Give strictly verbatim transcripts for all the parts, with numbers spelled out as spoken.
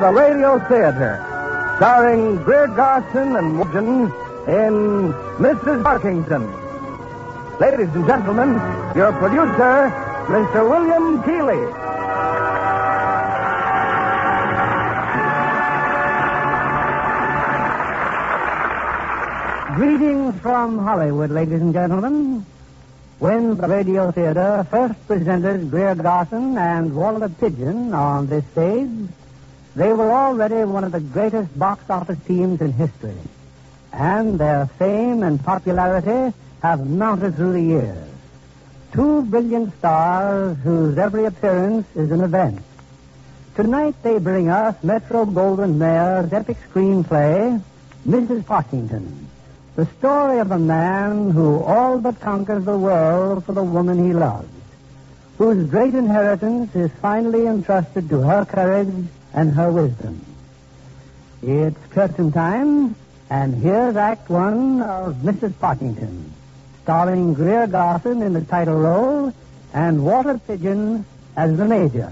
the Radio Theater, starring Greer Garson and Morgan in Missus Parkington. Ladies and gentlemen, your producer, Mister William Keeley. Greetings from Hollywood, ladies and gentlemen. When the Radio Theater first presented Greer Garson and Walter Pidgeon on this stage, they were already one of the greatest box office teams in history. And their fame and popularity have mounted through the years. Two brilliant stars whose every appearance is an event. Tonight they bring us Metro-Goldwyn-Mayer's epic screenplay, Missus Parkington. The story of a man who all but conquers the world for the woman he loves, whose great inheritance is finally entrusted to her courage and her wisdom. It's curtain time, and here's Act One of Missus Parkington, starring Greer Garson in the title role and Walter Pidgeon as the Major.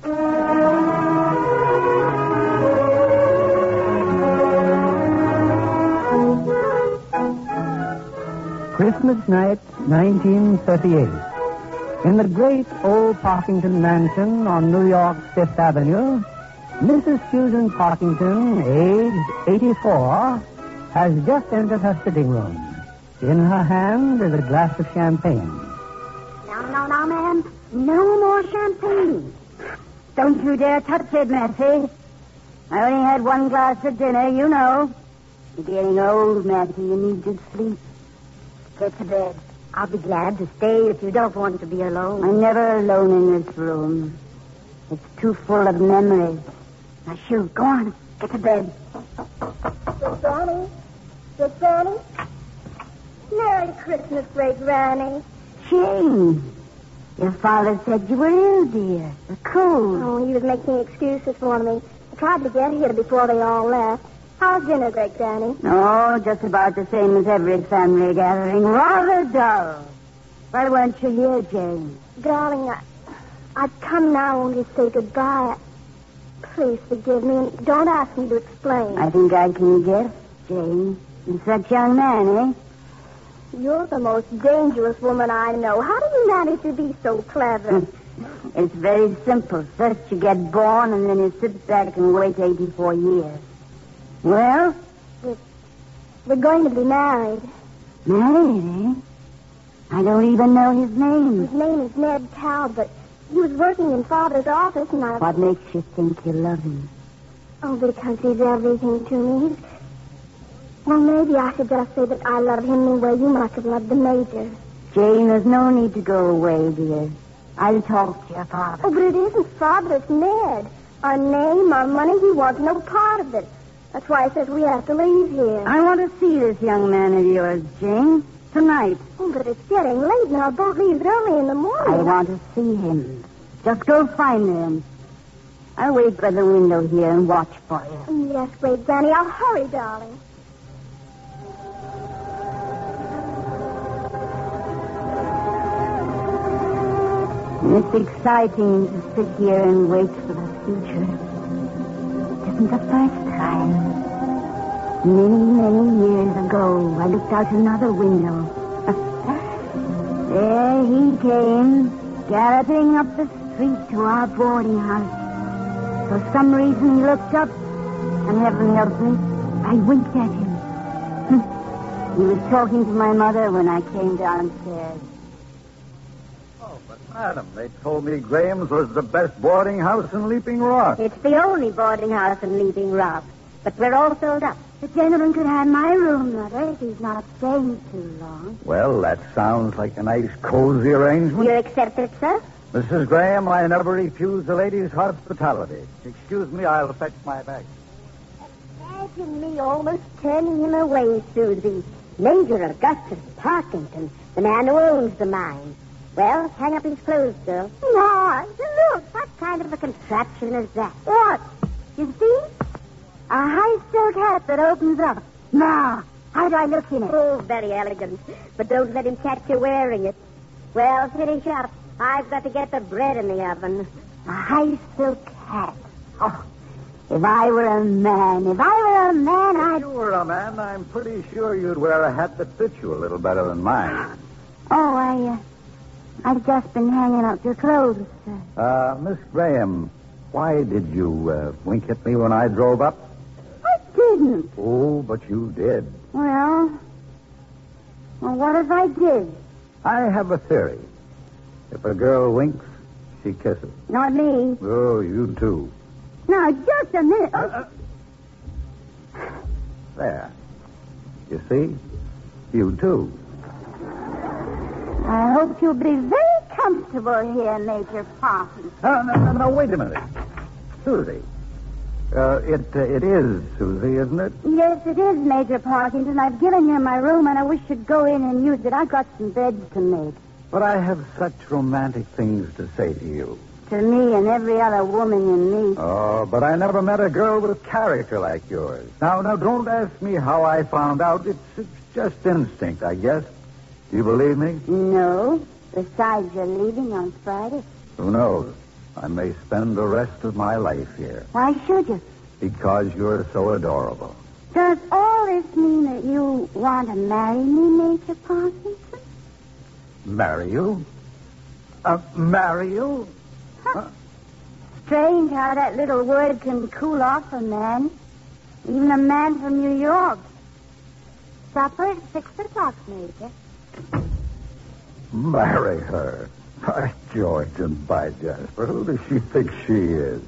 Christmas night, nineteen thirty-eight. In the great old Parkington mansion on New York's Fifth Avenue, Missus Susan Parkington, aged eighty-four, has just entered her sitting room. In her hand is a glass of champagne. No, no, no, ma'am. No more champagne. Don't you dare touch it, Matthew. I only had one glass for dinner, you know. You're getting old, Matthew. You need good sleep. Get to bed. I'll be glad to stay if you don't want to be alone. I'm never alone in this room. It's too full of memories. Now, shoot. Go on. Get to bed. Good Granny. Good Granny. Merry Christmas, great Granny. Jane. Your father said you were ill, dear. A cold. Oh, he was making excuses for me. I tried to get here before they all left. How's dinner, great Granny? Oh, just about the same as every family gathering. Rather dull. Why weren't you here, Jane? Darling, I, I've come now only to say goodbye. Please forgive me and don't ask me to explain. I think I can guess, Jane. You're such a young man, eh? You're the most dangerous woman I know. How do you manage to be so clever? It's very simple. First you get born and then you sit back and wait eighty-four years. Well? We're, we're going to be married. Married, eh? I don't even know his name. His name is Ned Talbot. He was working in Father's office and I... What makes you think you love him? Oh, because he's everything to me. He's... Well, maybe I should just say that I love him the way you must have loved the Major. Jane, there's no need to go away, dear. I'll talk to your father. Oh, but it isn't Father, it's Ned. Our name, our money, he wants no part of it. That's why he says we have to leave here. I want to see this young man of yours, Jane. Tonight. Oh, but it's getting late and our boat leaves early in the morning. I want to see him. Just go find him. I'll wait by the window here and watch for you. Yes, great Granny. I'll hurry, darling. It's exciting to sit here and wait for the future. It isn't the first time. Many, many years ago, I looked out another window. There he came, galloping up the street to our boarding house. For some reason, he looked up, and heaven help me, I winked at him. He was talking to my mother when I came downstairs. Oh, but madam, they told me Graham's was the best boarding house in Leaping Rock. It's the only boarding house in Leaping Rock, but we're all filled up. The gentleman could have my room, Mother, if he's not staying too long. Well, that sounds like a nice, cozy arrangement. You accept it, sir? Missus Graham, I never refuse the lady's hospitality. Excuse me, I'll fetch my bag. Imagine me almost turning him away, Susie. Major Augustus Parkington, the man who owns the mine. Well, hang up his clothes, girl. No, look, what kind of a contraption is that? What? You see? A high silk hat that opens up. Now, how do I look in it? Oh, very elegant. But don't let him catch you wearing it. Well, finish up. I've got to get the bread in the oven. A high silk hat. Oh, If I were a man, if I were a man, I'd... If you were a man, I'm pretty sure you'd wear a hat that fits you a little better than mine. Oh, I, uh, I've just been hanging up your clothes, sir. Uh, Miss Graham, why did you uh, wink at me when I drove up? I didn't. Oh, but you did. Well, well, what if I did? I have a theory. If a girl winks, she kisses. Not me. Oh, you too. Now, just a minute. Oh. Uh, uh, there. You see? You too. I hope you'll be very comfortable here, Major Parkinson. No, no, no, no, wait a minute. Susie. Uh, it, uh, it is Susie, isn't it? Yes, it is, Major Parkinson. I've given you my room, and I wish you'd go in and use it. I've got some beds to make. But I have such romantic things to say to you. To me and every other woman in me. Oh, but I never met a girl with character like yours. Now, now, don't ask me how I found out. It's, it's just instinct, I guess. Do you believe me? No. Besides, you're leaving on Friday. Who knows? I may spend the rest of my life here. Why should you? Because you're so adorable. Does all this mean that you want to marry me, Major Parkinson? Marry you? Uh, marry you? Huh. Strange how that little word can cool off a man. Even a man from New York. Supper at six o'clock, Major. Marry her? By George and by Jasper, who does she think she is?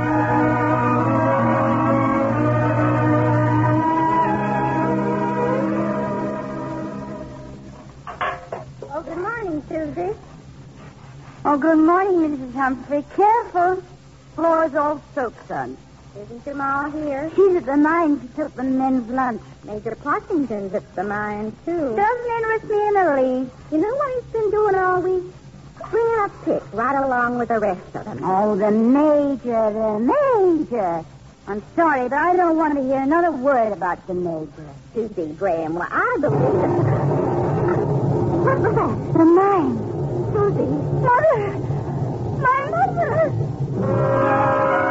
Oh, good morning, Susie. Oh, good morning, Missus Humphrey. Careful. Floor's all soaked, son. Isn't your ma here? She's at the mine. She took the men's lunch. Major Parkinson's at the mine, too. Doesn't interest me in the least. You know what he's been doing all week? Bringing up picks right along with the rest of them. Oh, the Major, the Major. I'm sorry, but I don't want to hear another word about the Major. Susie Graham, well, I believe it. What was that? The mine. Susie. Mother! My mother!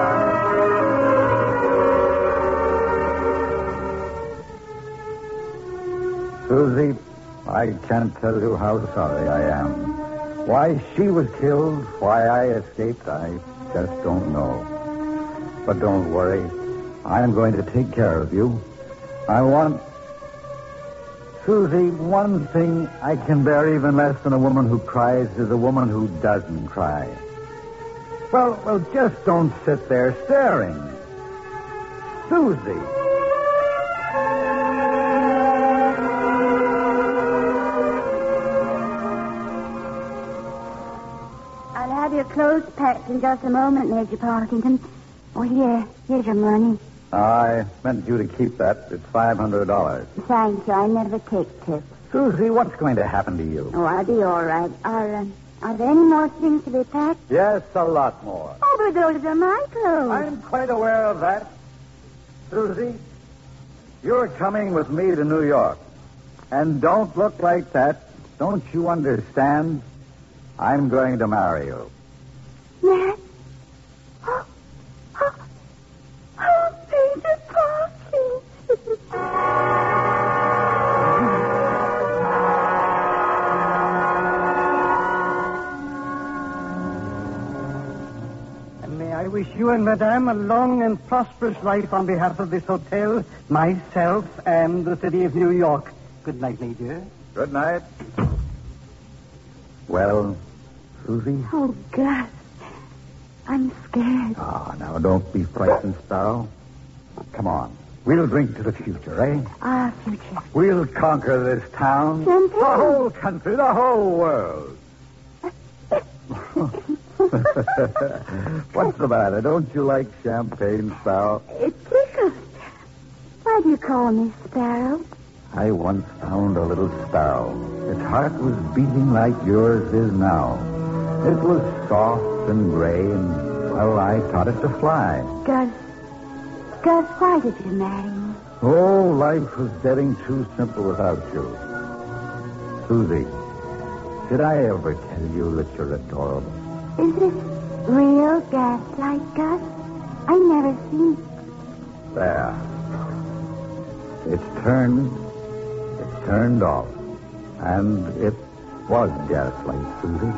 Susie, I can't tell you how sorry I am. Why she was killed, why I escaped, I just don't know. But don't worry. I'm going to take care of you. I want... Susie, one thing I can bear even less than a woman who cries is a woman who doesn't cry. Well, well, just don't sit there staring. Susie. I'll have your clothes packed in just a moment, Major Parkinson. Oh, here. Here's your money. I meant you to keep that. It's five hundred dollars. Thank you. I never take tips. Susie, what's going to happen to you? Oh, I'll be all right. Are, uh, are there any more things to be packed? Yes, a lot more. Oh, but those are my clothes. I'm quite aware of that. Susie, you're coming with me to New York. And don't look like that. Don't you understand? I'm going to marry you. Matt? Oh, oh, oh, Major Parkinson. May I wish you and Madame a long and prosperous life on behalf of this hotel, myself, and the city of New York. Good night, Major. Good night. Well, Susie? Oh, Gus. I'm scared. Ah, oh, now don't be frightened, Sparrow. Come on. We'll drink to the future, eh? Our future. We'll conquer this town. Champagne. The whole country, the whole world. What's the matter? Don't you like champagne, Sparrow? It tickles. Why do you call me Sparrow? I once found a little sparrow. Its heart was beating like yours is now. It was soft and gray, and, well, I taught it to fly. Gus, Gus, why did you marry me? Oh, life was getting too simple without you. Susie, did I ever tell you that you're adorable? Is this real gaslight, Gus? I've never seen There. It's turned. It's turned off. And it was gaslight, Susie.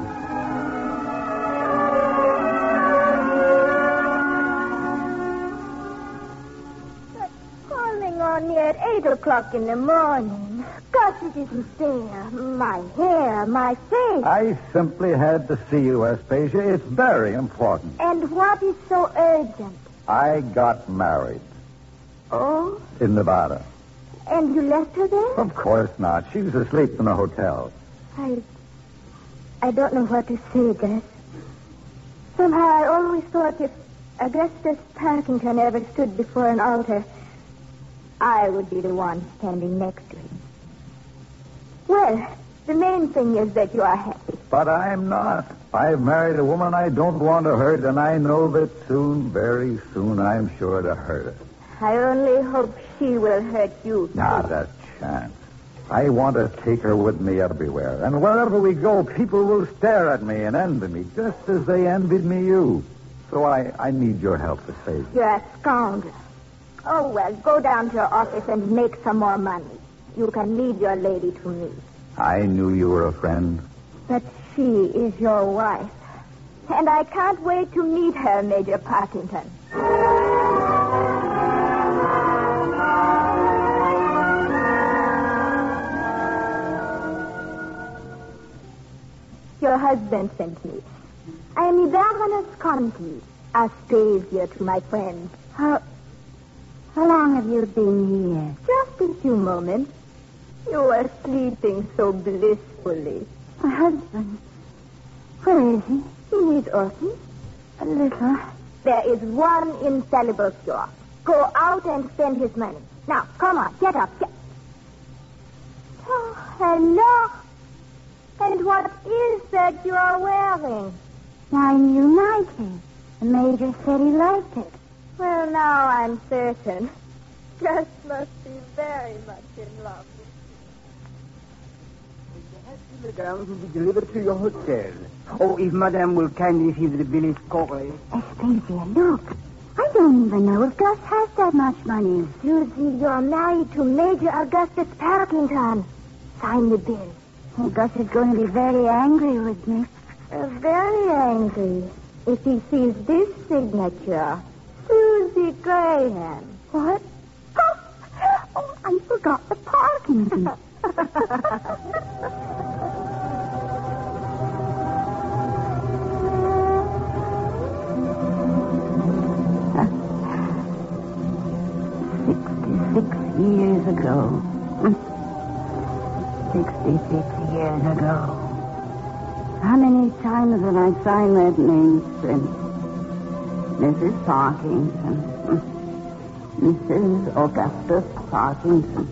Calling on me at eight o'clock in the morning. Gossett isn't there. My hair, my face. I simply had to see you, Aspasia. It's very important. And what is so urgent? I got married Oh? in Nevada. And you left her there? Of course not. She was asleep in the hotel. I... I don't know what to say, Gus. Somehow I always thought if Augustus Parkinson ever stood before an altar, I would be the one standing next to him. Well, the main thing is that you are happy. But I'm not. I've married a woman I don't want to hurt, and I know that soon, very soon, I'm sure to hurt her. I only hope she will hurt you. Not a chance. I want to take her with me everywhere. And wherever we go, people will stare at me and envy me, just as they envied me you. So I, I need your help to save you. You're a scoundrel. Oh, well, go down to your office and make some more money. You can leave your lady to me. I knew you were a friend. But she is your wife. And I can't wait to meet her, Major Parkinson. Your husband sent me. I am the Baroness Conti, Aspasia to my friend. How... How long have you been here? Just a few moments. You were sleeping so blissfully. My husband? Where is he? In his office. A little. There is one infallible cure. Go out and spend his money. Now, come on, get up. Get... Oh, hello. And what is that you are wearing? My new nightie. The Major said he liked it. Well, now I'm certain. Gus must be very much in love with you. The telegrams will be delivered to your hotel. Oh, if Madame will kindly see the bill is correct. Aspasia, look. I don't even know if Gus has that much money. Susie, you're married to Major Augustus Parkinson. Sign the bill. Oh, Gus is going to be very angry with me. Uh, very angry. If he sees this signature. Susie Graham. What? Oh, oh I forgot the Parkinson. Sixty-six years ago. Sixty-six years ago. How many times have I signed that name since? Missus Parkinson. Missus Augustus Parkinson.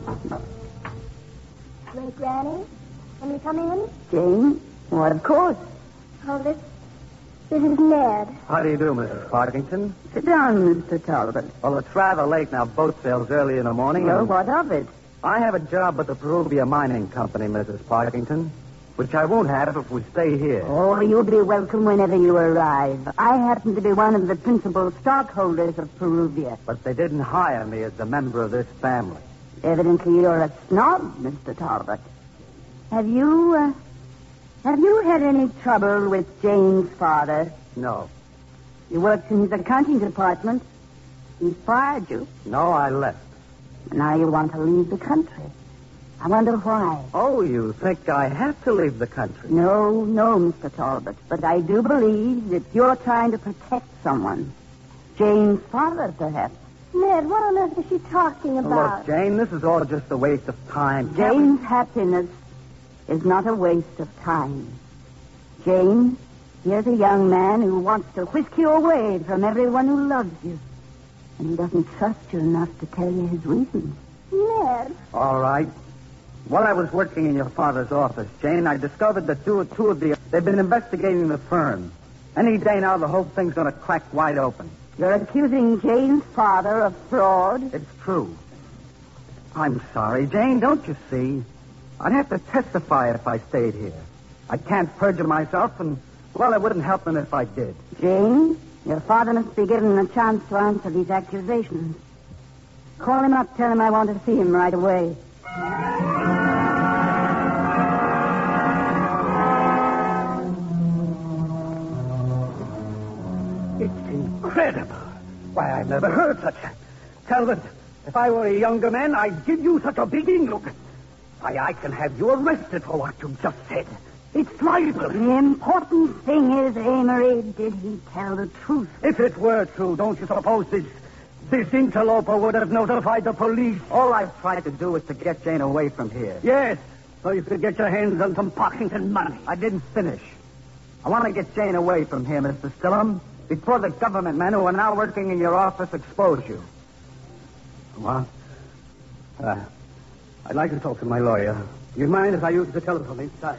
Miss Granny, can we come in? Jane? What, of course. Oh, this... This is Ned. How do you do, Missus Parkinson? Sit down, Mister Talbot. Well, it's rather late now. Boat sails early in the morning. Well, and what of it? I have a job with the Peruvia Mining Company, Missus Parkinson, which I won't have if we stay here. Oh, you'll be welcome whenever you arrive. I happen to be one of the principal stockholders of Peruvia. But they didn't hire me as a member of this family. Evidently, you're a snob, Mister Talbot. Have you, uh, have you had any trouble with Jane's father? No. You worked in his accounting department. He fired you. No, I left. Now you want to leave the country. I wonder why. Oh, you think I have to leave the country? No, no, Mister Talbot. But I do believe that you're trying to protect someone. Jane's father, perhaps. Ned, what on earth is she talking about? Look, Jane, this is all just a waste of time. Jane's happiness is not a waste of time. Jane, here's a young man who wants to whisk you away from everyone who loves you. And he doesn't trust you enough to tell you his reasons. Ned. All right. While I was working in your father's office, Jane, I discovered that two, two of the... They've been investigating the firm. Any day now, the whole thing's going to crack wide open. You're accusing Jane's father of fraud? It's true. I'm sorry, Jane, don't you see? I'd have to testify if I stayed here. I can't perjure myself, and, well, it wouldn't help them if I did. Jane, your father must be given a chance to answer these accusations. Call him up. Tell him I want to see him right away. It's incredible. Why, I've never heard such a... Talbot, if I were a younger man, I'd give you such a big look. Why, I can have you arrested for what you've just said. It's libel. The important thing is, Amory, did he tell the truth? If it were true, don't you suppose this, this interloper would have notified the police? All I've tried to do is to get Jane away from here. Yes, so you could get your hands on some Parkington money. I didn't finish. I want to get Jane away from here, Mister Stillham, before the government men who are now working in your office expose you. What? Uh, I'd like to talk to my lawyer. You mind if I use the telephone inside?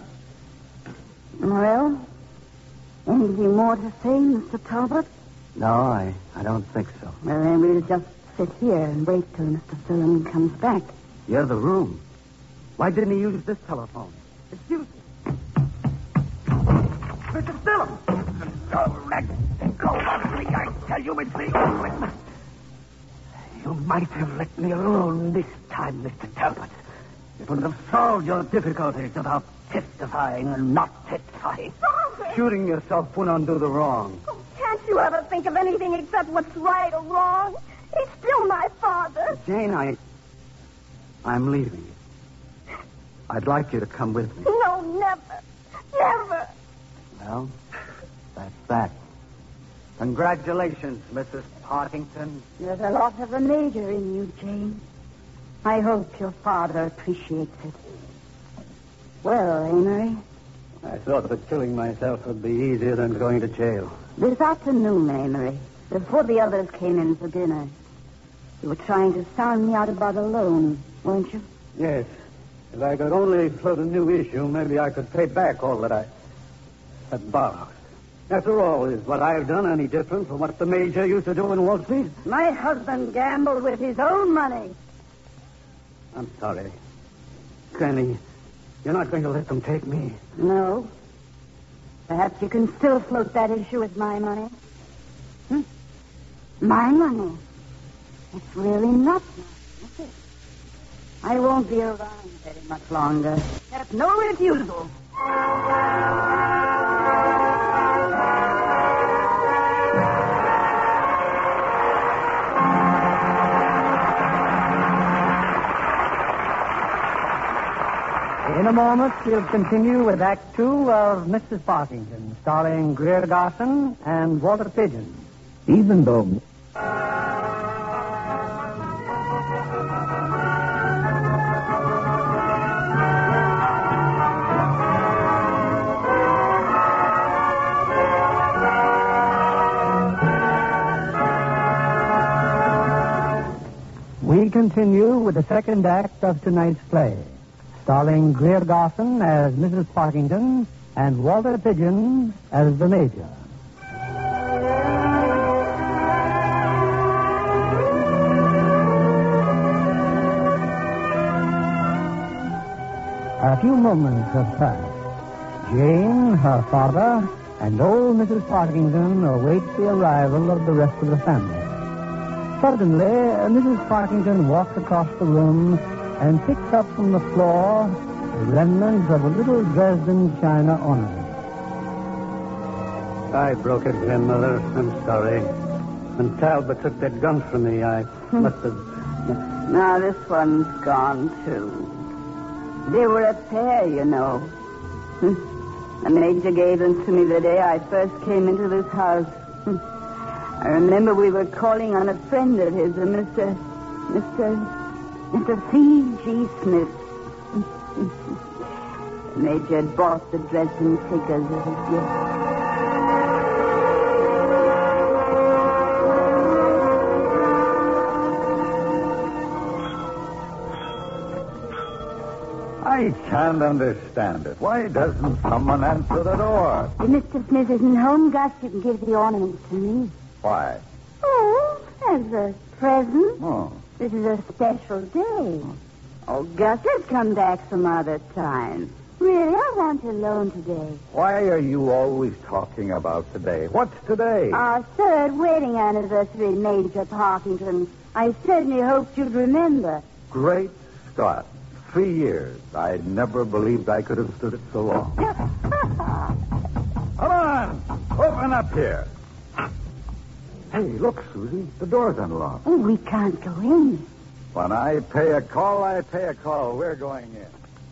Well, anything more to say, Mister Talbot? No, I, I don't think so. Well, then we'll just sit here and wait till Mister Stillham comes back. You're the room. Why didn't he use this telephone? Excuse me. Mister Stillham! Go, let go of me. I tell you it's the only... You might have let me alone this time, Mister Talbot. It would have solved your difficulties about testifying and not testifying. Father! Shooting yourself wouldn't undo the wrong. Oh, can't you ever think of anything except what's right or wrong? He's still my father. Jane, I... I'm leaving. I'd like you to come with me. No, never. Never. Well, that's that. Congratulations, Missus Partington. There's a lot of the major in you, Jane. I hope your father appreciates it. Well, Amory, I thought that killing myself would be easier than going to jail. this afternoon, Amory, before the others came in for dinner, you were trying to sound me out about a loan, weren't you? Yes. If I could only float a new issue, maybe I could pay back all that I had borrowed. After all, is what I've done any different from what the major used to do in Wall Street? My husband gambled with his own money. I'm sorry. Granny, you're not going to let them take me. No. Perhaps you can still float that issue with my money. Hmm? My money? It's really not mine, is it? I won't be around very much longer. There's no refusal. In a moment, we'll continue with Act Two of Missus Partington, starring Greer Garson and Walter Pigeon. Even though... We continue with the second act of tonight's play, starring Greer Garson as Missus Partington and Walter Pigeon as the Major. A few moments have passed. Jane, her father, and old Missus Partington await the arrival of the rest of the family. Suddenly, Missus Partington walks across the room and picks up from the floor the remnants of a little Dresden china ornament. I broke it, Grandmother. I'm sorry. When Talbot took that gun from me, I must have... Now this one's gone, too. They were a pair, you know. The Major gave them to me the day I first came into this house. I remember we were calling on a friend of his, a Mister Mister Mister C G Smith. The Major had bought the Dresden figures as a gift. I can't understand it. Why doesn't someone answer the door? If Mister Smith isn't home, Gus, you can give the ornaments to me. Why? Oh, as a present. Oh. This is a special day. Oh, Gus, let's come back some other time. Really, I want you alone today. Why are you always talking about today? What's today? Our third wedding anniversary, Major Parkington. I certainly hoped you'd remember. Great Scott. Three years. I never believed I could have stood it so long. Come on. Open up here. Hey, look, Susie. The door's unlocked. Oh, we can't go in. When I pay a call, I pay a call. We're going in.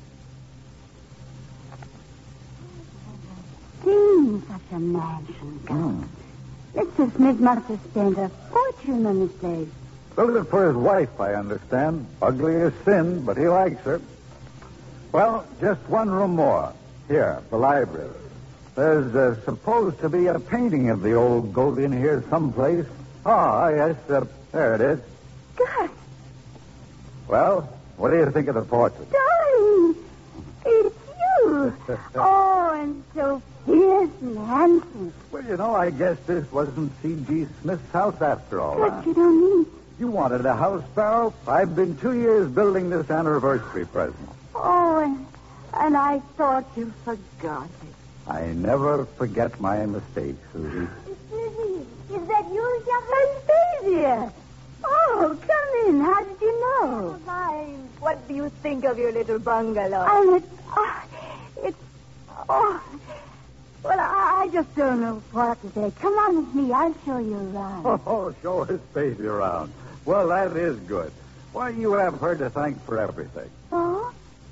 Seen such a mansion, Hmm. Mister Smith must have spent a fortune on this place. Built it for his wife, I understand. Ugly as sin, but he likes her. Well, just one room more. Here, the library. There's uh, supposed to be a painting of the old goat in here someplace. Ah, yes, uh, there it is. Gus, Well, what do you think of the portrait? darling, it's you. Oh, and so fierce and handsome. Well, you know, I guess this wasn't C G Smith's house after all. What huh? you don't mean? You wanted a house, Sparrow? I've been two years building this anniversary present. Oh, and, and I thought you forgot it. I never forget my mistakes, Susie. Susie, is that you, Anastasia? Oh, come in. How did you know? Hi. What do you think of your little bungalow? And it's, oh, it's, oh, well, I, I just don't know what to say. Come on with me. I'll show you around. Oh, show his baby around. Well, that is good. Why, you have her to thank for everything. Oh?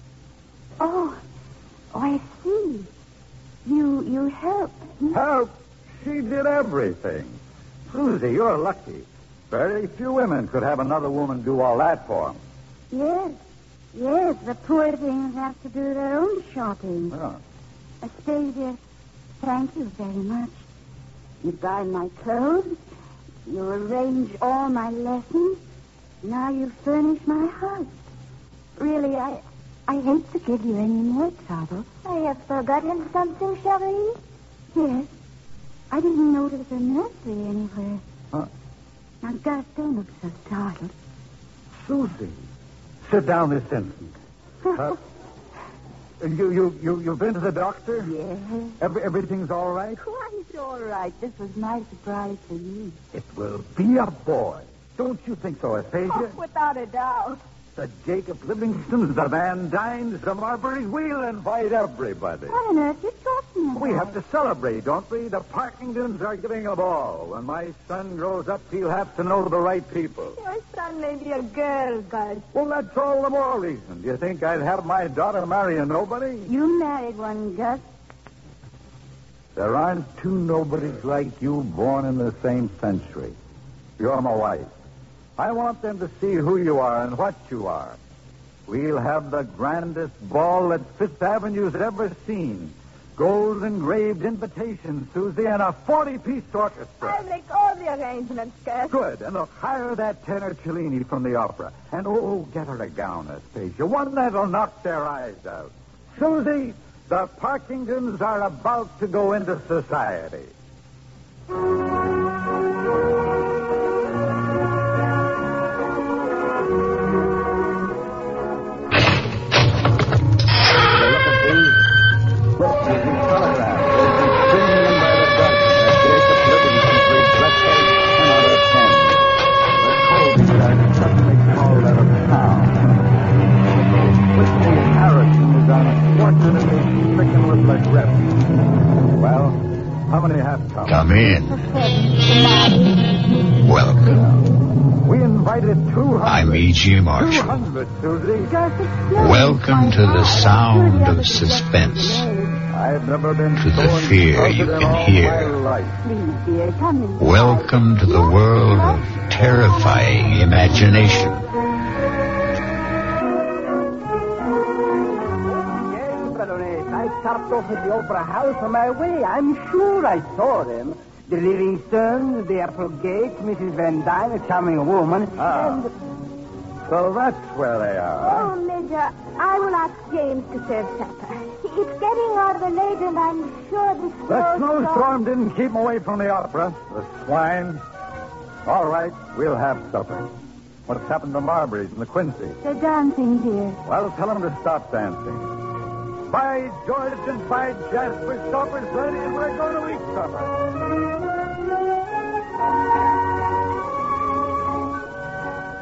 Oh, oh, I see. You, you helped me. Help! She did everything. Susie, you're lucky. Very few women could have another woman do all that for them. Yes, yes, the poor things have to do their own shopping. Yeah. Aspasia, thank you very much. You buy my clothes, you arrange all my lessons, now you furnish my house. Really, I I hate to give you any more trouble. I have forgotten something, Cherie. Yes, I didn't notice a nursery anywhere. Huh? Now, Gus, don't look so startled. Susie, sit down this instant. Uh, you, you, you, you've been to the doctor? Yes. Every, everything's all right? Quite all right. This was my surprise for you. It will be a boy. Don't you think so, Aspasia? Oh, without a doubt. The Jacob Livingstons, the Van Dynes, the Marburys, we'll invite everybody. What on earth are you talking about? We have to celebrate, don't we? The Parkingtons are giving a ball. When my son grows up, he'll have to know the right people. Your son may be a girl, Gus. Well, that's all the more reason. Do you think I'd have my daughter marry a nobody? You married one, Gus. There aren't two nobodies like you born in the same century. You're my wife. I want them to see who you are and what you are. We'll have the grandest ball that Fifth Avenue's ever seen. Gold engraved invitations, Susie, and a forty-piece orchestra. I'll make all the arrangements, Gus. Good. And look, hire that tenor Cellini from the opera. And, oh, get her a gown, Aspasia. One that'll knock their eyes out. Susie, the Parkingtons are about to go into society. Come in. Welcome. We invited two hundred. I'm E G. two Marshall. hundred, Susie. Welcome to the sound of suspense. I've never been To the so fear you insulted in can all hear. my life. Please, dear, come in. Welcome to the world of terrifying imagination. Yes, Baroness, I stopped off at the Opera House on my way. I'm sure I saw them. The Livingstones, the Applegate, Missus Van Dyne, a charming woman, Ah. and... So that's where they are. Oh, Major, I will ask James to serve supper. It's getting rather late, and I'm sure the The snowstorm... snowstorm didn't keep them away from the opera. The swine. All right, we'll have supper. What's happened to Marbury's and the Quincy? They're dancing, dear. Well, tell them to stop dancing. By George and by Jasper, supper's ready, and we're going to eat supper.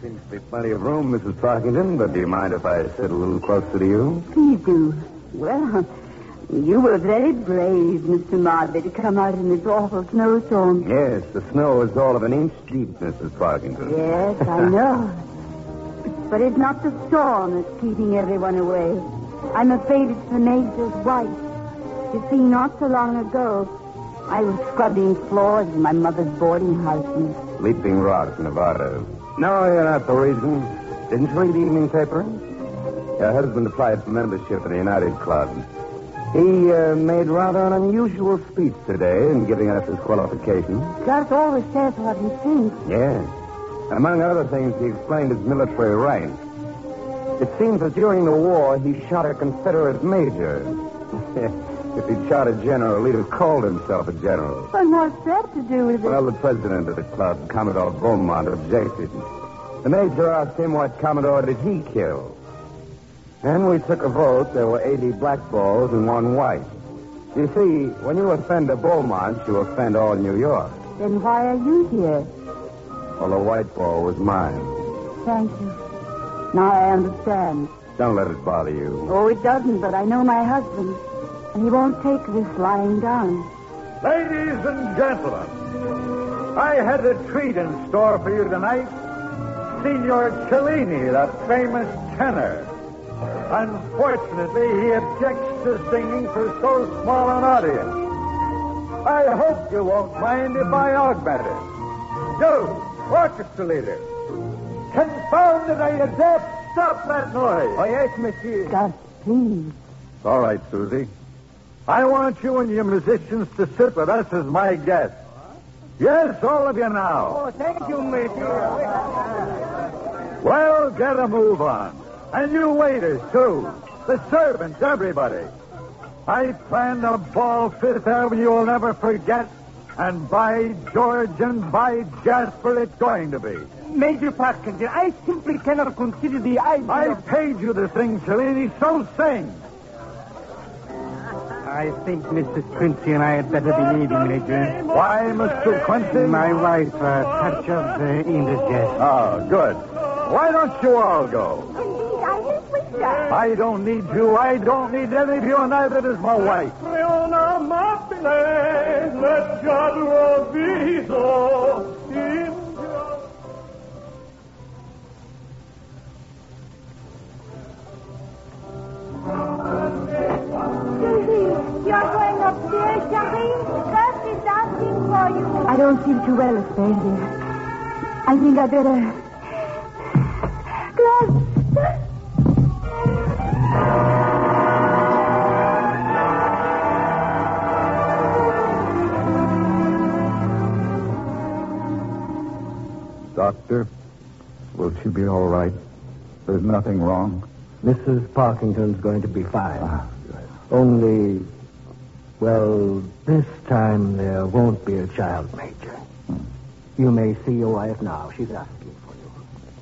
seems to be plenty of room, Missus Parkington, but do you mind if I sit a little closer to you? Please do. Well, you were very brave, Mister Marley, to come out in this awful snowstorm. Yes, the snow is all of an inch deep, Missus Parkington. Yes, I know. But it's not the storm that's keeping everyone away. I'm afraid it's the Major's wife. You see, not so long ago, I was scrubbing floors in my mother's boarding house in Leaping Rock, Nevada. No, you're not the reason. Didn't you read the evening paper? Your husband applied for membership in the United Club. He uh, made rather an unusual speech today in giving us his qualifications. Gus always says what he thinks. Yes. Among other things, he explained his military rank. It seems that during the war, he shot a Confederate major. If he'd shot a general, he'd have called himself a general. But what's that to do with it? Well, the president of the club, Commodore Beaumont, objected. The major asked him what Commodore did he kill. And we took a vote. There were eighty blackballs and one white. You see, when you offend a Beaumont, you offend all New York. Then why are you here? Well, the white ball was mine. Thank you. Now I understand. Don't let it bother you. Oh, it doesn't, but I know my husband. And he won't take this lying down. Ladies and gentlemen, I had a treat in store for you tonight. Signor Cellini, the famous tenor. Unfortunately, he objects to singing for so small an audience. I hope you won't mind if I augment it. You, orchestra leader. Confound it, are you deaf? Stop that noise. Oh, yes, monsieur. Gus, please. All right, Susie. I want you and your musicians to sit with us as my guests. Yes, all of you now. Oh, thank you, monsieur. Well, get a move on. And you waiters, too. The servants, everybody. I planned a ball Fifth Avenue you'll never forget. And by George and by Jasper, it's going to be. Major Parkington, I simply cannot consider the idea. I paid you to sing, Cellini, so sing. I think Missus Quincy and I had better be leaving, Major. Why, Mister Quincy? My wife, uh, touch of uh, indigestion. Oh, good. Why don't you all go? Indeed, I wish we should. I don't need you. I don't need any of you, and neither does my wife. You're going upstairs, Cherie? Gus is asking for you. I don't feel too well, Aspasia. I think I better... Gus! Doctor, will she be all right? There's nothing wrong. Missus Parkington's going to be fine. Ah, good. Only, well, this time there won't be a child, Major. Hmm. You may see your wife now. She's asking for you.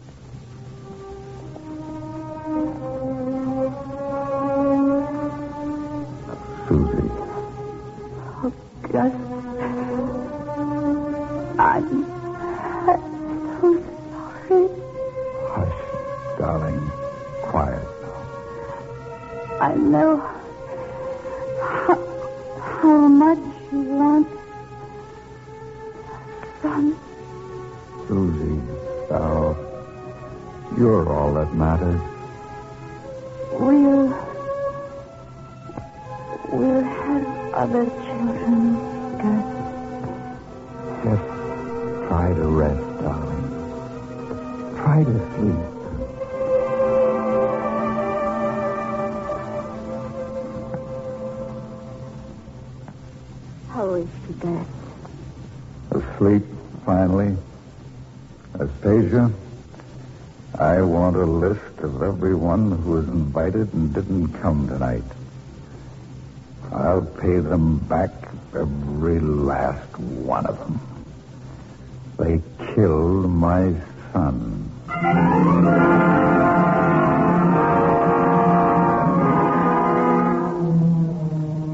Susie. Oh, Gus. I'm so sorry. Hush, darling. Quiet. I know how, how much you want son. Susie, thou, you're all that matters. We'll, we'll have other children, Gus. Just try to rest, darling. Try to sleep. How is she, Gus? Asleep, finally. Aspasia, I want a list of everyone who was invited and didn't come tonight. I'll pay them back, every last one of them. They killed my son.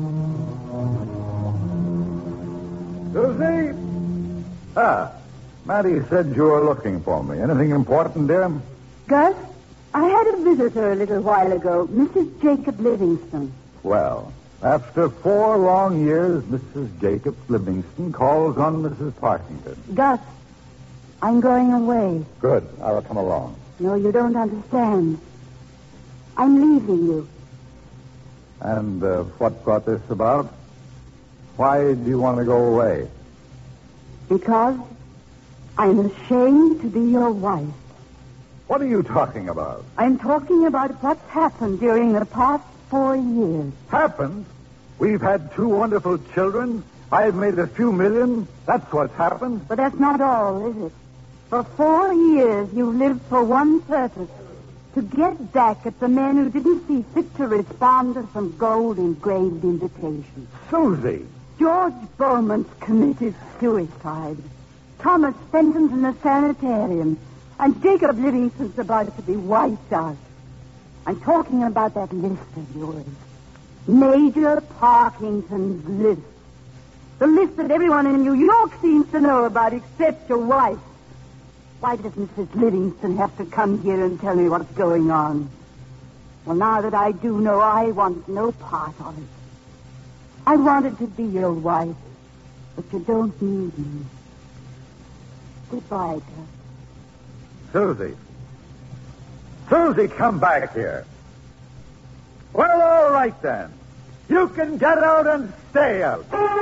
Susie? Ah, Auntie said you were looking for me. Anything important, dear? Gus, I had a visitor a little while ago, Missus Jacob Livingston. Well, after four long years, Missus Jacob Livingston calls on Missus Parkington. Gus, I'm going away. Good. I'll come along. No, you don't understand. I'm leaving you. And uh, what brought this about? Why do you want to go away? Because I'm ashamed to be your wife. What are you talking about? I'm talking about what's happened during the past four years. Happened? We've had two wonderful children. I've made a few million. That's what's happened. But that's not all, is it? For four years, you've lived for one purpose. To get back at the men who didn't see fit to respond to some gold-engraved invitations. Susie! George Beaumont's committed suicide. Thomas Fenton's in a sanitarium. And Jacob Livingston's about to be wiped out. I'm talking about that list of yours. Major Parkington's list. The list that everyone in New York seems to know about except your wife. Why does Missus Livingston have to come here and tell me what's going on? Well, now that I do know, I want no part of it. I wanted to be your wife, but you don't need me. Goodbye, Gus. Susie. Susie, come back here. Well, all right then. You can get out and stay out.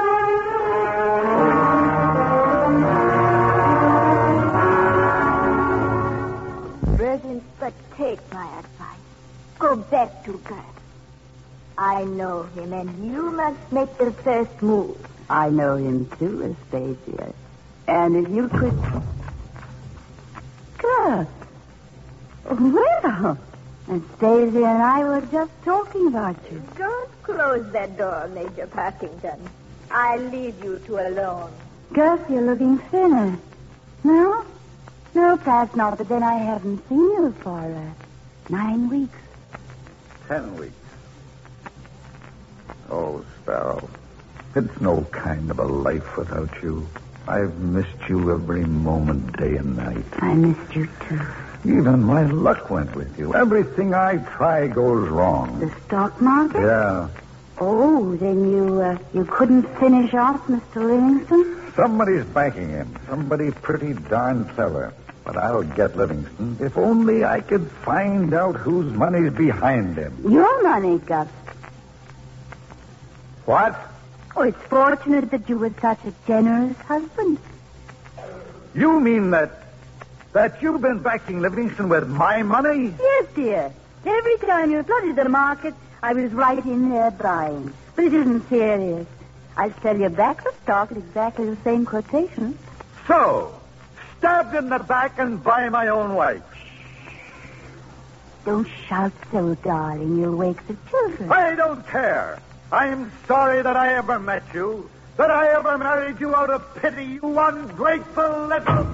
Reverend, but take my advice. Go back to God. I know him, and you must make the first move. I know him too, Aspasia. And if you could... Gus. Well, Anastasia and I were just talking about you. Don't close that door, Major Parkington. I leave you two alone. Gus, you're looking thinner. No? No, perhaps not, but then I haven't seen you for uh, nine weeks. Ten weeks. Oh, Sparrow, it's no kind of a life without you. I've missed you every moment, day and night. I missed you, too. Even my luck went with you. Everything I try goes wrong. The stock market? Yeah. Oh, then you uh, you couldn't finish off Mister Livingston? Somebody's banking him. Somebody pretty darn clever. But I'll get Livingston. If only I could find out whose money's behind him. Your money, Gus. What? Oh, it's fortunate that you were such a generous husband. You mean that... that you've been backing Livingston with my money? Yes, dear. Every time you flooded the market, I was right in there buying. But it isn't serious. I'll sell you back the stock at exactly the same quotation. So, stabbed in the back and by my own wife. Don't shout so, darling. You'll wake the children. I don't care. I'm sorry that I ever met you, that I ever married you out of pity, you ungrateful little...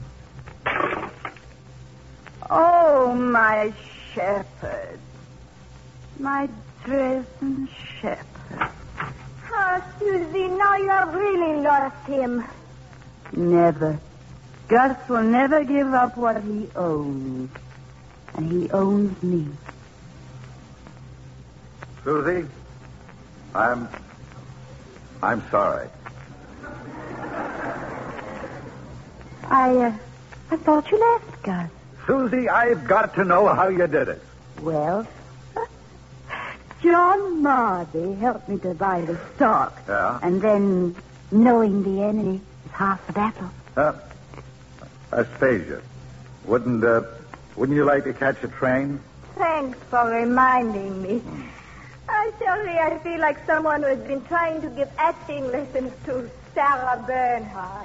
Oh, my shepherd. My dressing shepherd. Oh, Susie, now you have really lost him. Never. Gus will never give up what he owns. And he owns me. Susie, I'm... I'm sorry. I, uh, I thought you left, Gus. Susie, I've got to know how you did it. Well, John Marby helped me to buy the stock. Yeah? And then, knowing the enemy is half the battle. Uh, Aspasia, wouldn't, uh, wouldn't you like to catch a train? Thanks for reminding me. I tell you, I feel like someone who has been trying to give acting lessons to Sarah Bernhardt.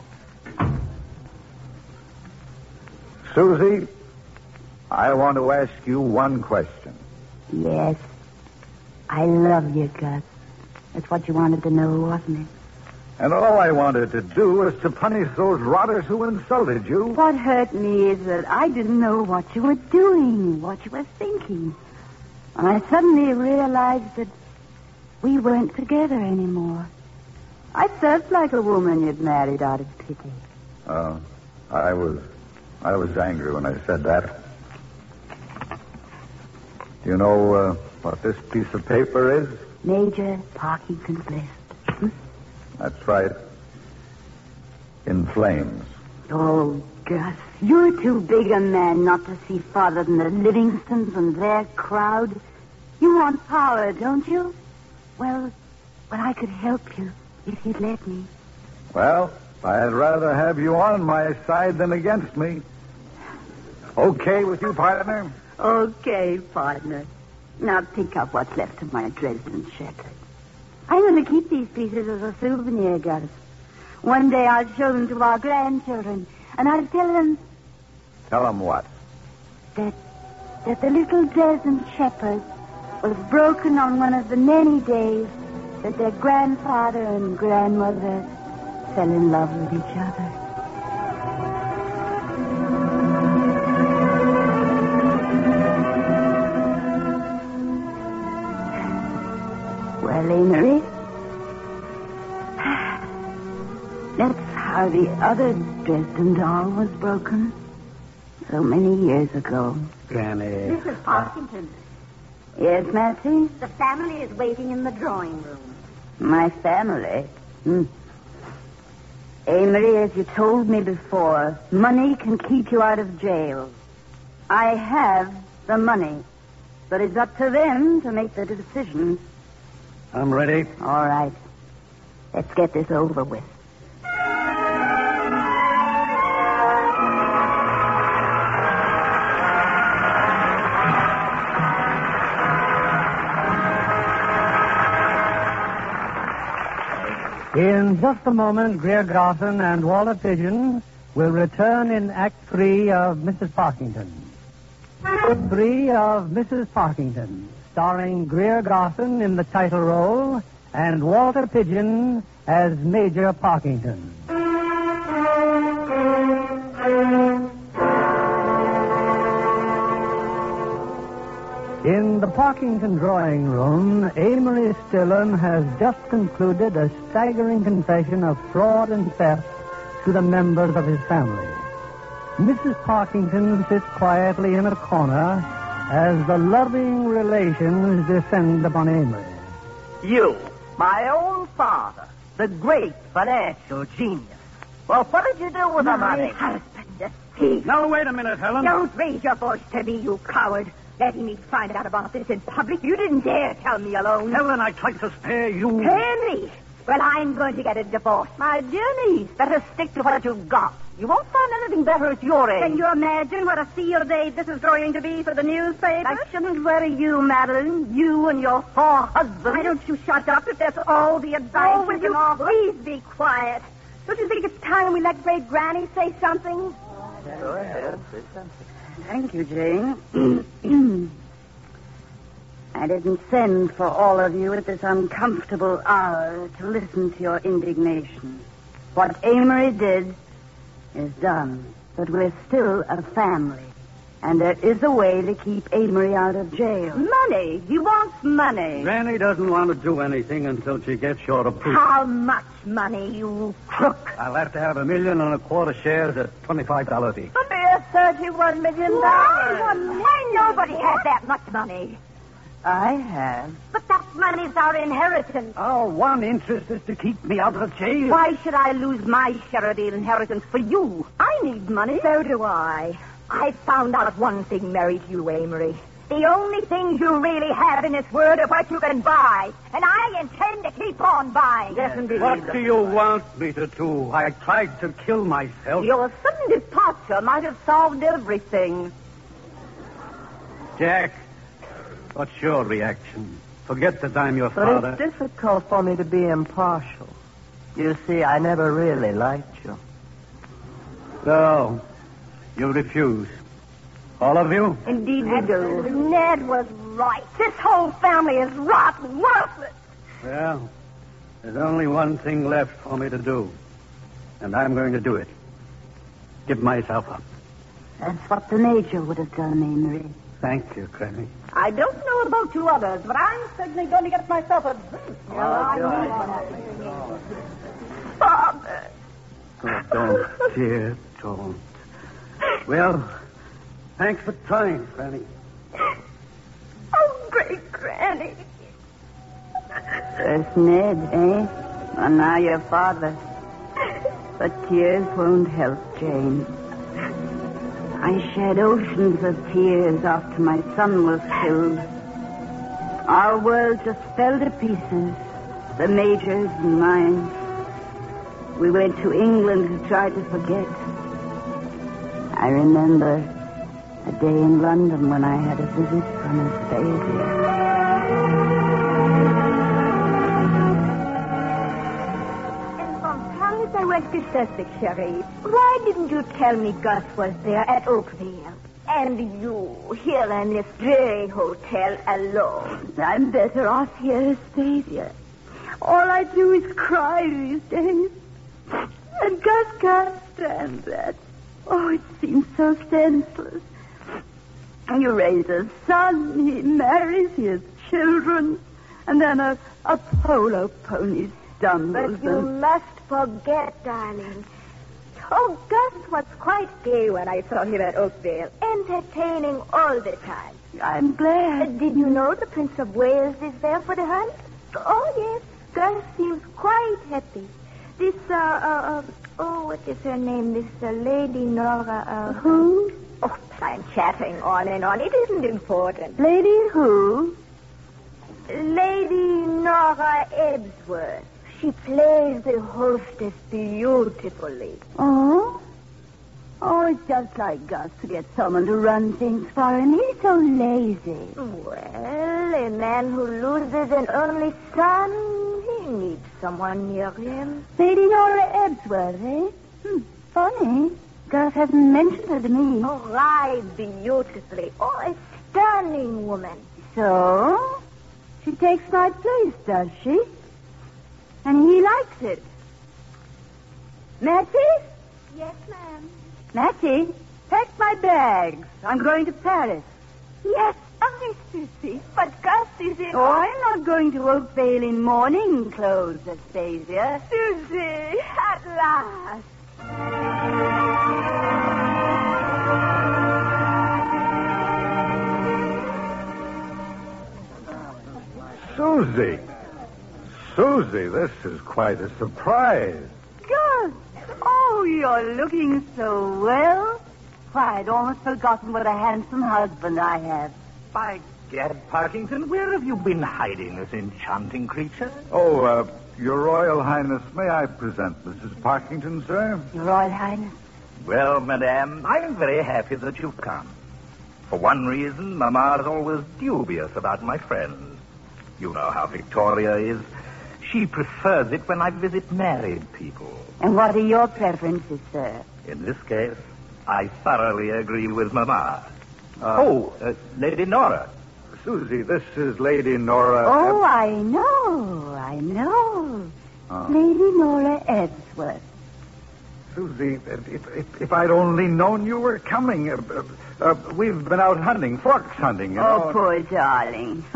Susie, I want to ask you one question. Yes. I love you, Gus. That's what you wanted to know, wasn't it? And all I wanted to do was to punish those rotters who insulted you. What hurt me is that I didn't know what you were doing, what you were thinking. And I suddenly realized that we weren't together anymore. I felt like a woman you'd married out of pity. Oh, I was I was angry when I said that. Do you know uh, what this piece of paper is? Major Parkington's list. That's right. In flames. Oh, Gus, you're too big a man not to see farther than the Livingstons and their crowd. You want power, don't you? Well, well, I could help you if you'd let me. Well, I'd rather have you on my side than against me. Okay with you, partner? Okay, partner. Now pick up what's left of my Dresden Shepherd. I'm going to keep these pieces as a souvenir, Gus. One day I'll show them to our grandchildren, and I'll tell them... Tell them what? That, that the little Dresden Shepherd was broken on one of the many days that their grandfather and grandmother fell in love with each other. Well, Amory, that's how the other Dresden doll was broken so many years ago. Granny. Missus Parkington, Yes, Matthew? the family is waiting in the drawing room. My family? Hmm. Amory, as you told me before, money can keep you out of jail. I have the money, but it's up to them to make the decision. I'm ready. All right. Let's get this over with. In just a moment, Greer Garson and Walter Pigeon will return in Act Three of Missus Parkington. Act Three of Missus Parkington, starring Greer Garson in the title role and Walter Pigeon as Major Parkington. In the Parkington drawing room, Amory Stillham has just concluded a staggering confession of fraud and theft to the members of his family. Missus Parkington sits quietly in a corner as the loving relations descend upon Amory. You, my own father, the great financial genius. Well, what did you do with the My money? husband, the thief. Now, wait a minute, Helen. Don't raise your voice to me, you coward. Letting me find out about this in public. You didn't dare tell me alone. Helen, I tried to spare you. Henry! Well, I'm going to get a divorce. My dear niece, better stick to what you've got. You won't find anything better at your age. Can you imagine what a field day this is going to be for the newspaper? I shouldn't worry you, Madeline. You and your four husbands. Why don't you shut up if that's all the advice Oh, you will can you offer? Please be quiet. Don't you think it's time we let Great Granny say something? Go ahead. Thank you, Jane. I didn't send for all of you at this uncomfortable hour to listen to your indignation. What Amory did is done, but we're still a family, and there is a way to keep Amory out of jail. Money. He wants money. Granny doesn't want to do anything until she gets your approval. How much money, you crook? I'll have to have a million and a quarter shares at twenty-five dollars each. A mere thirty-one million dollars. Why, nobody has that much money. I have. But that money's our inheritance. Our one interest is to keep me out of jail. Why should I lose my share of the inheritance for you? I need money. So do I. I found out one thing married you, Amory. The only things you really have in this world are what you can buy. And I intend to keep on buying. Yes, indeed. What do you want me to do? I tried to kill myself. Your sudden departure might have solved everything. Jack, what's your reaction? Forget that I'm your But father. it's difficult for me to be impartial. You see, I never really liked you. So, you refuse. All of you? Indeed we do. Ned was right. This whole family is rotten, worthless. Well, there's only one thing left for me to do. And I'm going to do it. Give myself up. That's what the Major would have done, Amory. Thank you, Granny. I don't know about you others, but I'm certainly going to get myself a drink. Oh, Father. Oh, don't, dear. don't. Well, thanks for trying, Granny. Oh, great Granny. First Ned, eh? And now your father. But tears won't help, Jane. I shed oceans of tears after my son was killed. Our world just fell to pieces, the Major's and mine. We went to England to try to forget. I remember a day in London when I had a visit from Aspasia. I went to Sussex, Sharif. Why didn't you tell me Gus was there at Oakville? And you, here in this dreary hotel alone. I'm better off here, Aspasia. All I do is cry these days. And Gus can't stand that. Oh, it seems so senseless. You raise a son, he marries, he has children, and then a, a polo pony stumbles. But you and... must forget, darling. Oh, Gus was quite gay when I saw him at Oakville, entertaining all the time. I'm glad. Uh, did you know the Prince of Wales is there for the hunt? Oh, yes. Gus seems quite happy. This, uh, uh, uh oh, what is her name? This uh, Lady Nora, uh... Who? Oh, I'm chatting on and on. It isn't important. Lady who? Lady Nora Ebsworth. She plays the hostess beautifully. Oh? Oh, it's just like Gus to get someone to run things for him. He's so lazy. Well, a man who loses an only son, he needs someone near him. Lady Nora Ebsworth, eh? Hmm, funny. Gus hasn't mentioned her to me. Oh, rides beautifully. Oh, a stunning woman. So? She takes my place, does she? And he likes it. Mattie? Yes, ma'am. Mattie, pack my bags. I'm going to Paris. Yes, oh, Susie. But Gus is in... Oh, I'm not going to Oakville in morning clothes, Aspasia. Susie, at last. Susie. Susie, this is quite a surprise. Gus! Oh, you're looking so well. Why, I'd almost forgotten what a handsome husband I have. By gad, Parkington, where have you been hiding this enchanting creature? Oh, uh, Your Royal Highness, may I present Missus Parkington, sir? Your Royal Highness. Well, madame, I'm very happy that you've come. For one reason, Mamma's always dubious about my friends. You know how Victoria is. She prefers it when I visit married people. And what are your preferences, sir? In this case, I thoroughly agree with Mamma. Uh, oh, uh, Lady Nora. Susie, this is Lady Nora... Oh, Eb- I know, I know. Uh. Lady Nora Ebsworth. Susie, if, if, if I'd only known you were coming. Uh, uh, uh, we've been out hunting, fox hunting, you oh, know. Oh, poor darling.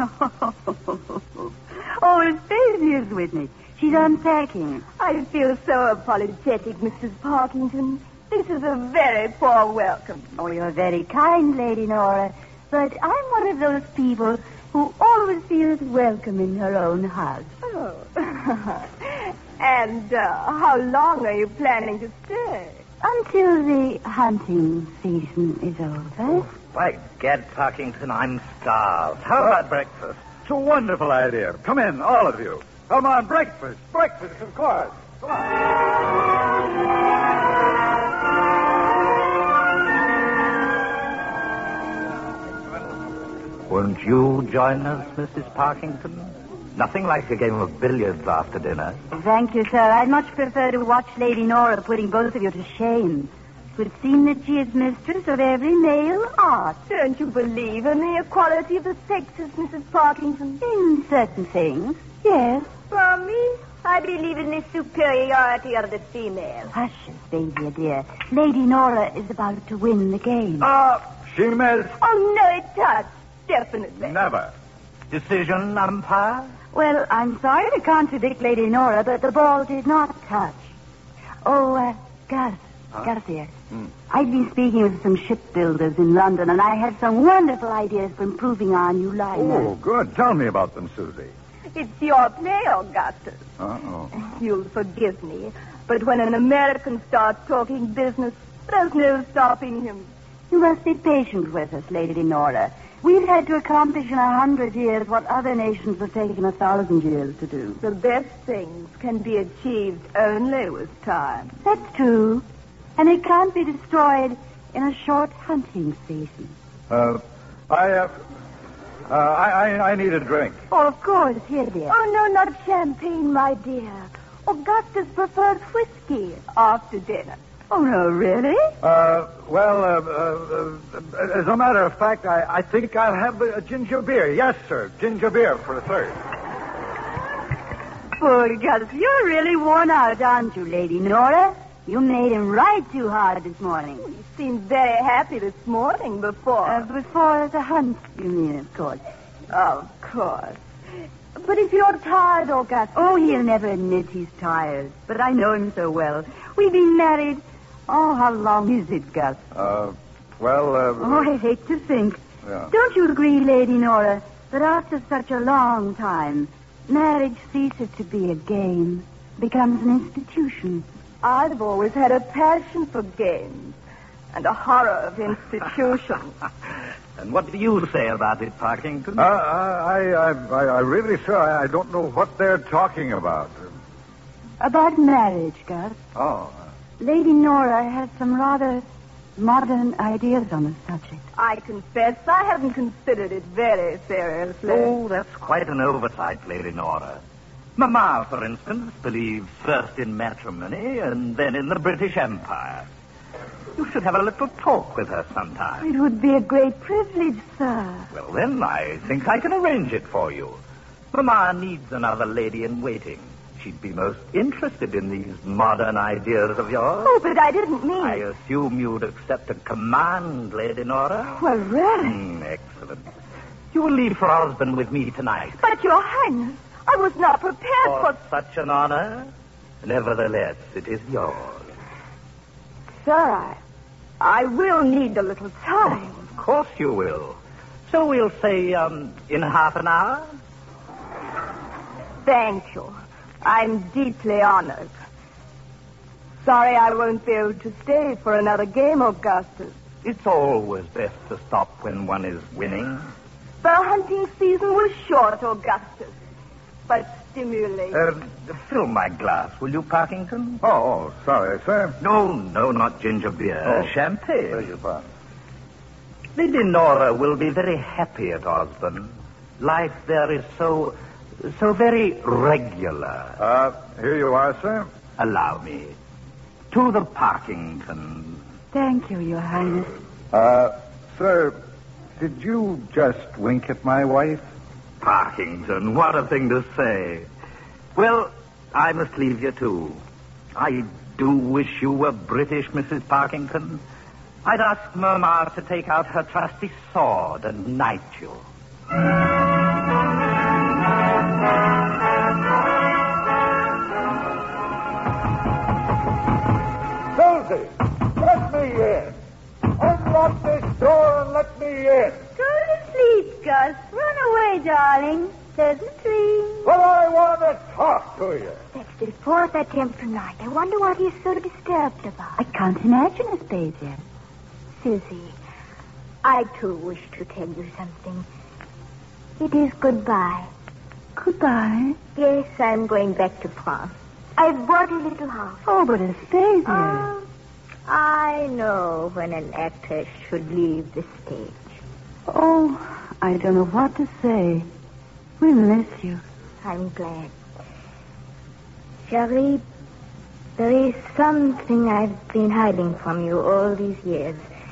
Oh, Aspasia's with me. She's unpacking. I feel so apologetic, Missus Parkington. This is a very poor welcome. Oh, you're very kind, Lady Nora. But I'm one of those people who always feels welcome in her own house. Oh. And uh, how long are you planning to stay? Until the hunting season is over. Oh, by gad, Parkington, I'm starved. How about breakfast? It's a wonderful idea. Come in, all of you. Come on, breakfast. Breakfast, of course. Come on. Won't you join us, Missus Parkington? Nothing like a game of billiards after dinner. Thank you, sir. I'd much prefer to watch Lady Nora putting both of you to shame. It would seem that she is mistress of every male art. Don't you believe in the equality of the sexes, Missus Parkington? In certain things, yes. For me, I believe in the superiority of the female. Hush, Aspasia, dear. Lady Nora is about to win the game. Ah, uh, she missed. Oh, no, it does. Definitely. Never. Decision, umpire? Well, I'm sorry to contradict Lady Nora, but the ball did not touch. Oh, uh, Gus, Huh? Garcia, Hmm. I've been speaking with some shipbuilders in London, and I have some wonderful ideas for improving our new liner. Oh, good. Tell me about them, Susie. It's your play, Augustus. Uh-oh. You'll forgive me, but when an American starts talking business, there's no stopping him. You must be patient with us, Lady Lenora. We've had to accomplish in a hundred years what other nations have taken a thousand years to do. The best things can be achieved only with time. That's true. And it can't be destroyed in a short hunting season. Uh, I, uh, uh, I, I, I need a drink. Oh, of course. Here, dear. Oh, no, not champagne, my dear. Augustus prefers whiskey after dinner. Oh, no, really? Uh, well, uh, uh, uh, as a matter of fact, I, I think I'll have a, a ginger beer. Yes, sir, ginger beer for a third. Poor Gus, you're really worn out, aren't you, Lady Nora? You made him ride too hard this morning. He seemed very happy this morning before. Uh, before the hunt, you mean, of course. Of course. But if you're tired, Augustus... Oh, he'll never admit he's tired. But I know him so well. We've been married... Oh, how long is it, Gus? Uh, well, uh... Oh, I hate to think. Yeah. Don't you agree, Lady Nora, that after such a long time, marriage ceases to be a game, becomes an institution? I've always had a passion for games and a horror of institutions. And what do you say about it, Parkington? Uh, I, I, I, I really, sir, I, I don't know what they're talking about. About marriage, Gus. Oh. Lady Nora has some rather modern ideas on the subject. I confess I haven't considered it very seriously. Oh, that's quite an oversight, Lady Nora. Mamma, for instance, believes first in matrimony and then in the British Empire. You should have a little talk with her sometime. It would be a great privilege, sir. Well, then, I think I can arrange it for you. Mamma needs another lady in waiting. She'd be most interested in these modern ideas of yours. Oh, but I didn't mean... I assume you'd accept a command, Lady Nora. Well, really? Mm, excellent. You will leave for Osborne with me tonight. But, Your Highness, I was not prepared for... for... such an honor. Nevertheless, it is yours. Sir, I... I will need a little time. Oh, of course you will. So we'll say, um, in half an hour? Thank you. I'm deeply honored. Sorry I won't be able to stay for another game, Augustus. It's always best to stop when one is winning. The hunting season was short, Augustus, but stimulating. Uh, fill my glass, will you, Parkington? Oh, oh, sorry, sir. No, no, not ginger beer. Oh, champagne. Beg your pardon. Lady Nora will be very happy at Osborne. Life there is so... so very regular. Uh, here you are, sir. Allow me. To the Parkington. Thank you, Your Highness. Uh, sir, did you just wink at my wife? Parkington, what a thing to say. Well, I must leave you, too. I do wish you were British, Missus Parkington. I'd ask Mamma to take out her trusty sword and knight you. Susie, let me in. Unlock this door and let me in. Go to sleep, Gus. Run away, darling. Pleasant dreams. Well, I want to talk to you. That's the fourth attempt tonight. I wonder what he's so disturbed about. I can't imagine, Aspasia. Susie, I too wish to tell you something. It is goodbye. Goodbye? Yes, I'm going back to France. I've bought a little house. Oh, but Aspasia. Oh, I know when an actor should leave the stage. Oh, I don't know what to say. We miss you. I'm glad. Cherie, there is something I've been hiding from you all these years.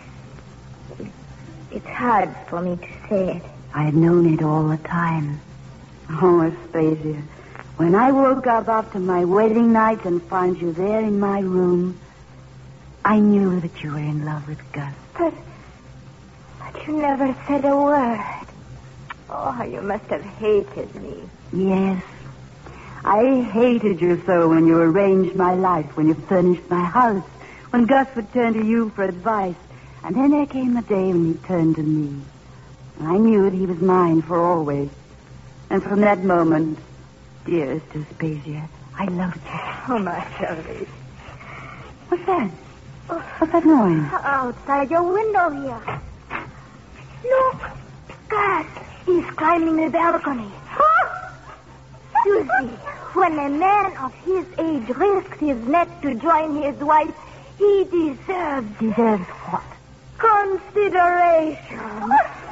It's hard for me to say it. I've known it all the time. Oh, Aspasia, when I woke up after my wedding night and found you there in my room, I knew that you were in love with Gus. But, but you never said a word. Oh, you must have hated me. Yes. I hated you so when you arranged my life, when you furnished my house, when Gus would turn to you for advice. And then there came the day when he turned to me. And I knew that he was mine for always. And from that moment, dearest Aspasia, I loved you. Oh, my Shirley. What's that? What's that noise? Outside your window here. Look, Gus, he's climbing the balcony. Susie, when a man of his age risks his neck to join his wife, he deserves... Deserves what? Consideration.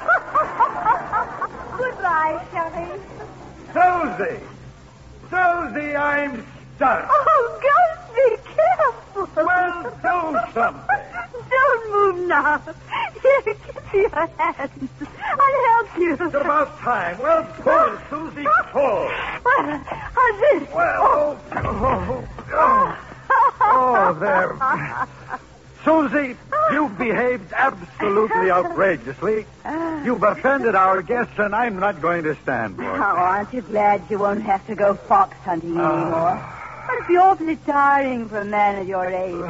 Goodbye, Shirley. Susie! Susie, I'm stuck. Oh, Gus, be careful. Well, do something. Don't move now. Here, give me your hand. I'll help you. It's about time. Well, pull, Susie, pull. Well, how's this? Well, oh, oh, oh, oh there. Susie, you've behaved absolutely outrageously. You've offended our guests, and I'm not going to stand for it. Oh, aren't you glad you won't have to go fox hunting anymore? It'd be awfully tiring for a man of your age.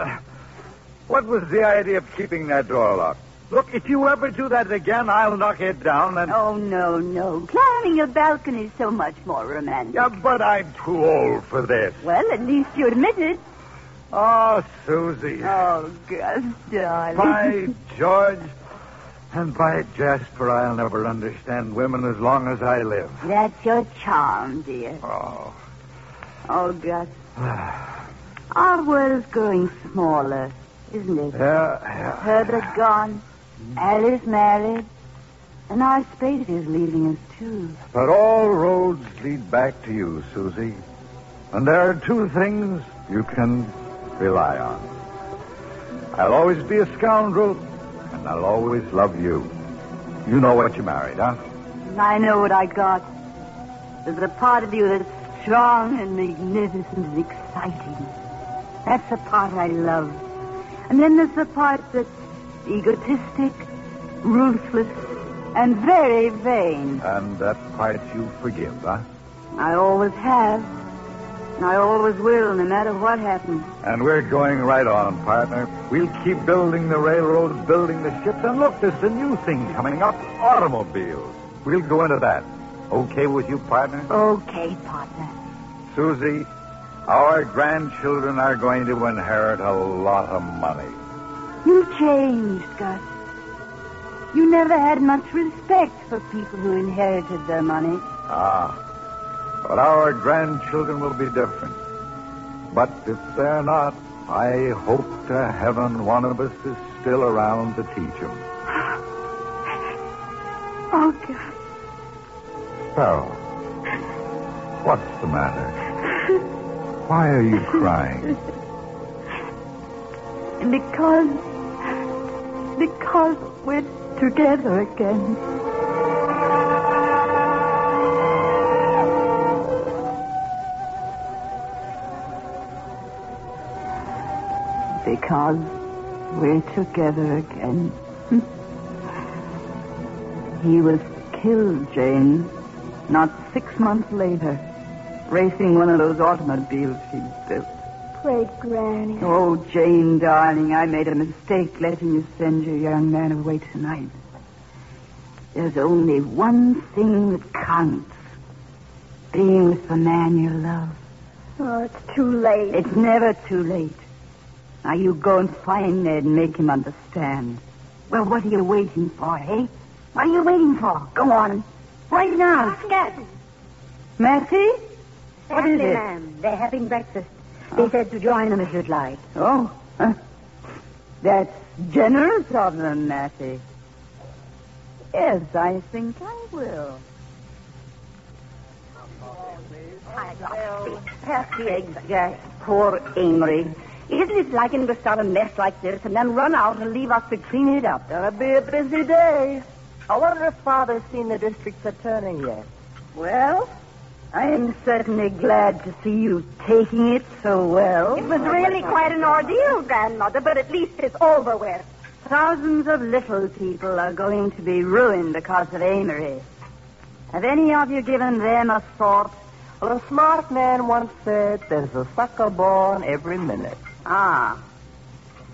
What was the idea of keeping that door locked? Look, if you ever do that again, I'll knock it down and... Oh, no, no. Climbing a balcony is so much more romantic. Yeah, but I'm too old for this. Well, at least you admit it. Oh, Susie. Oh, Gus, darling. By George and by Jasper, I'll never understand women as long as I live. That's your charm, dear. Oh. Oh, Gus. Our world's growing smaller, isn't it? Yeah, yeah. Herbert gone, Alice married, and our Spade is leaving us, too. But all roads lead back to you, Susie. And there are two things you can rely on. I'll always be a scoundrel, and I'll always love you. You know what you married, huh? I know what I got. There's a part of you that's strong and magnificent and exciting. That's the part I love. And then there's the part that's egotistic, ruthless, and very vain. And that part you forgive, huh? I always have. And I always will, no matter what happens. And we're going right on, partner. We'll keep building the railroads, building the ships, and look, there's a new thing coming up, automobiles. We'll go into that. Okay with you, partner? Okay, partner. Susie, our grandchildren are going to inherit a lot of money. You changed, Gus. You never had much respect for people who inherited their money. Ah, but our grandchildren will be different. But if they're not, I hope to heaven one of us is still around to teach them. Oh, God. Farrell, what's the matter? Why are you crying? Because... Because we're together again. Because we're together again. He was killed, Jane, not six months later, racing one of those automobiles he built. Great Granny. Oh, Jane, darling, I made a mistake letting you send your young man away tonight. There's only one thing that counts. Being with the man you love. Oh, it's too late. It's never too late. Now you go and find Ned and make him understand. Well, what are you waiting for, eh? What are you waiting for? Go on. Right now. Captain. Mattie? What is Family, it? ma'am. They're having breakfast. They said to join them if you'd like. Oh. Huh. That's generous of them, Mattie. Yes, I think I will. Pass the eggs, Jack. Poor Amory. Isn't it like him to start a mess like this and then run out and leave us to clean it up? It'll be a busy day. I wonder if Father's seen the district attorney yet. Well, I am certainly glad to see you taking it so well. It was really quite an ordeal, Grandmother, but at least it's over with. Thousands of little people are going to be ruined because of Amory. Have any of you given them a thought? Well, a smart man once said, there's a sucker born every minute. Ah.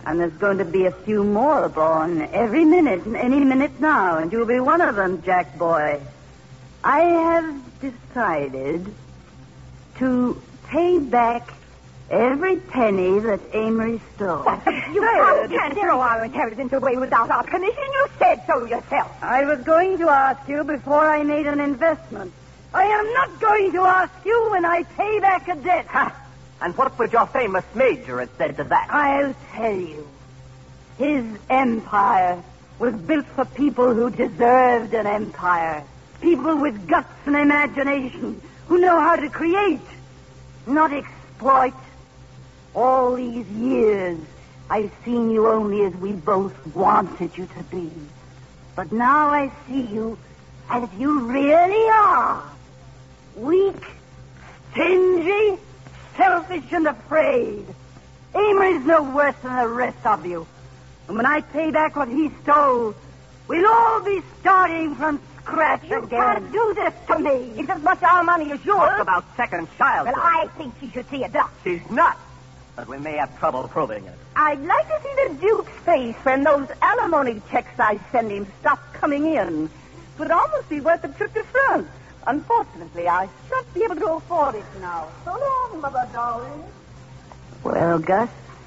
And there's going to be a few more born every minute, any minute now, and you'll be one of them, Jack boy. I have decided to pay back every penny that Amory stole. You can't throw our inheritance away without our permission. You said so yourself. I was going to ask you before I made an investment. I am not going to ask you when I pay back a debt. Ha! And what would your famous major have said to that? I'll tell you. His empire was built for people who deserved an empire. People with guts and imagination, who know how to create, not exploit. All these years, I've seen you only as we both wanted you to be. But now I see you as you really are. Weak, stingy, selfish, and afraid. Amory's no worse than the rest of you. And when I pay back what he stole, we'll all be starting from scratch you again. You can't do this to me. It's as much our money as yours. Talk about second childhood. Well, I think she should see a doctor. She's not. But we may have trouble proving it. I'd like to see the Duke's face when those alimony checks I send him stop coming in. It would almost be worth the trip to France. Unfortunately, I shan't be able to afford it now. So long, Mother darling. Well, Gus,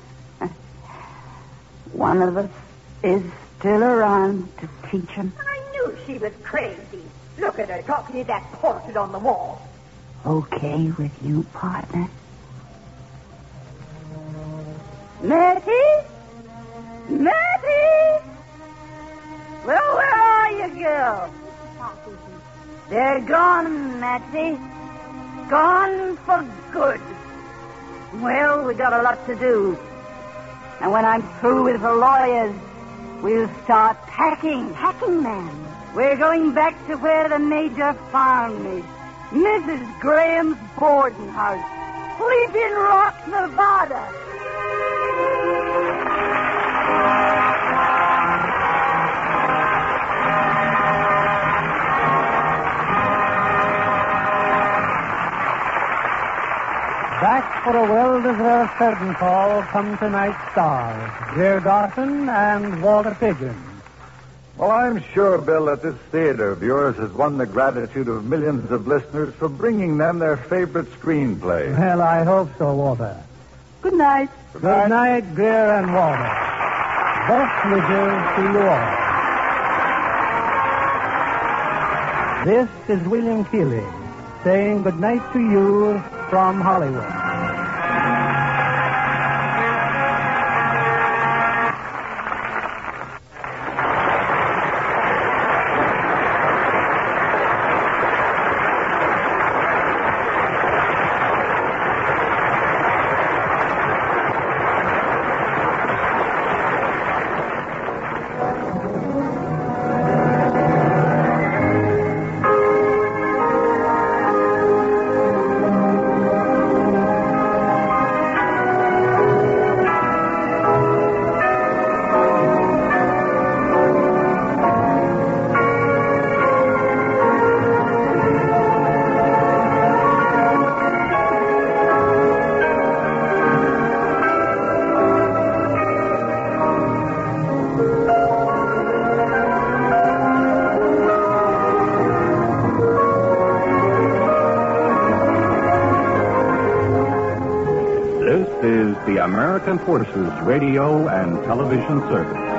one of us is still around to teach him. I knew she was crazy. Look at her talking to that portrait on the wall. Okay with you, partner? Matty? Matty? Well, where are you, girl? They're gone, Matty. Gone for good. Well, we got a lot to do. And when I'm through with the lawyers, we'll start packing. Packing, ma'am? We're going back to where the Major found me. Missus Graham's boarding house. Sleeping Rock, Nevada. Back for a well-deserved curtain call come tonight's stars, Greer Garson and Walter Pigeon. Well, I'm sure, Bill, that this theater of yours has won the gratitude of millions of listeners for bringing them their favorite screenplay. Well, I hope so, Walter. Good night. Good night, Good night Greer and Walter. Best wishes to you all. This is William Keighley saying good night to you from Hollywood. The American Forces Radio and Television Service.